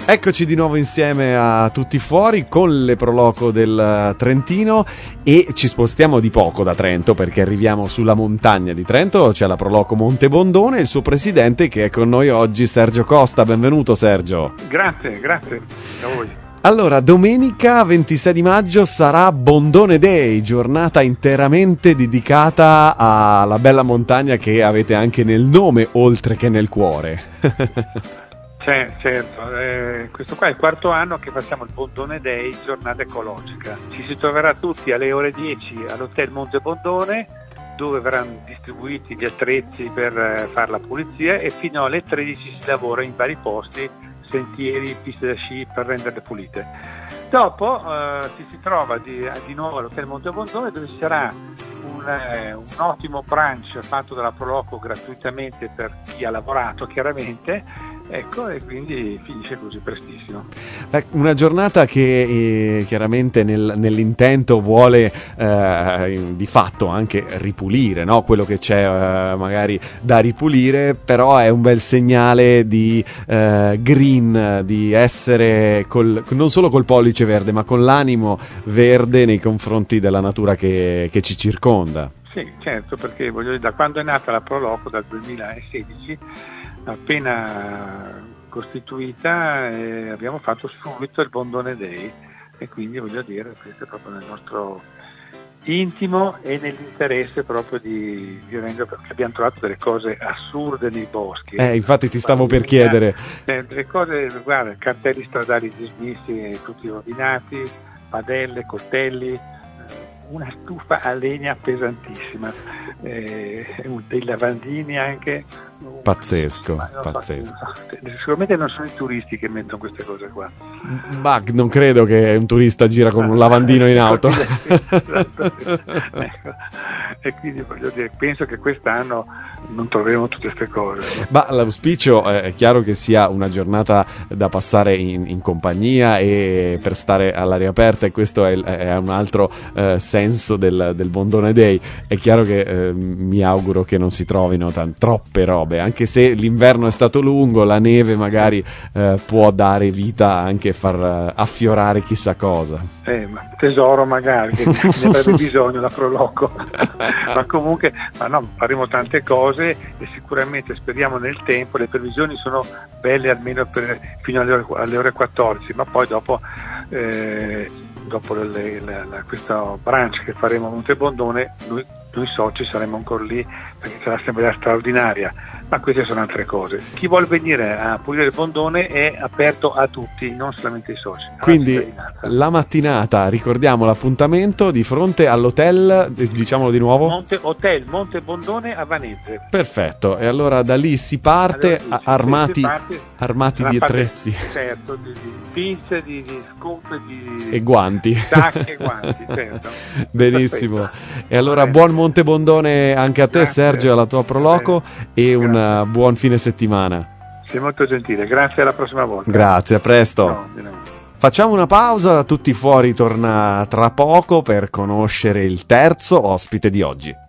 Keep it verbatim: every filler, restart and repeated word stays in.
Eccoci di nuovo insieme a Tutti Fuori con le Proloco del Trentino e ci spostiamo di poco da Trento perché arriviamo sulla montagna di Trento, c'è la Proloco Monte Bondone e il suo presidente che è con noi oggi, Sergio Costa. Benvenuto Sergio. Grazie, grazie a voi. Allora, domenica ventisei di maggio sarà Bondone Day, giornata interamente dedicata alla bella montagna che avete anche nel nome oltre che nel cuore. C'è, certo, eh, questo qua è il quarto anno che facciamo il Bondone Day, giornata ecologica. Ci si troverà tutti alle ore dieci all'Hotel Monte Bondone, dove verranno distribuiti gli attrezzi per eh, fare la pulizia, e fino alle tredici si lavora in vari posti, sentieri, piste da sci, per renderle pulite. Dopo eh, ci si trova di, di nuovo all'Hotel Monte Bondone, dove ci sarà un, eh, un ottimo brunch fatto dalla Proloco gratuitamente per chi ha lavorato, chiaramente. Ecco, e quindi finisce così prestissimo. Una giornata che eh, chiaramente nel, nell'intento vuole eh, di fatto anche ripulire, no? Quello che c'è eh, magari da ripulire, però è un bel segnale di eh, green, di essere col, non solo col pollice verde, ma con l'animo verde nei confronti della natura che, che ci circonda. Sì, certo, perché voglio dire, da quando è nata la Proloco, dal duemilasedici, appena costituita, eh, abbiamo fatto subito il Bondone Day, e quindi voglio dire, questo è proprio nel nostro intimo e nell'interesse proprio di, di rendere, perché abbiamo trovato delle cose assurde nei boschi. Eh, infatti ti stavo per chiedere. Eh, delle cose, guarda, cartelli stradali dismessi, tutti rovinati, padelle, coltelli, una stufa a legna pesantissima, eh, dei lavandini anche. Pazzesco, Ma pazzesco. So, sicuramente non sono i turisti che mettono queste cose qua. Ma non credo che un turista gira con un lavandino in auto. Esatto. Ecco. E quindi voglio dire, penso che quest'anno non troveremo tutte queste cose. Ma l'auspicio è chiaro che sia una giornata da passare in, in compagnia e per stare all'aria aperta, e questo è, è un altro eh, senso del, del Bondone Day. È chiaro che eh, mi auguro che non si trovino t- troppe robe, anche se l'inverno è stato lungo, la neve magari eh, può dare vita anche far affiorare chissà cosa. Eh, ma tesoro magari, che ne avrebbe bisogno la Proloco. Ma comunque, ma no, faremo tante cose e sicuramente speriamo nel tempo. Le previsioni sono belle almeno per, fino alle ore, alle ore quattordici, ma poi dopo eh, dopo le, la, la, questo brunch che faremo a Monte Bondone, noi, noi soci saremo ancora lì perché c'è l'assemblea straordinaria. Ma queste sono altre cose. Chi vuole venire a pulire il Bondone è aperto a tutti, non solamente ai soci. Quindi la mattinata, ricordiamo l'appuntamento di fronte all'hotel, diciamolo di nuovo. Monte, Hotel Monte Bondone a Vanese. Perfetto, e allora da lì si parte allora, sì, armati, si parte, armati di attrezzi. Certo, di, di pinze, di, di scope, di e guanti. Tacche e guanti, certo. Benissimo. Perfetto. E allora buon Monte Bondone anche a te, grazie, Sergio, alla tua Proloco, e un Uh, buon fine settimana. Sei molto gentile, grazie, alla prossima volta. Grazie, a presto. No, no. Facciamo una pausa, Tutti Fuori torna tra poco per conoscere il terzo ospite di oggi.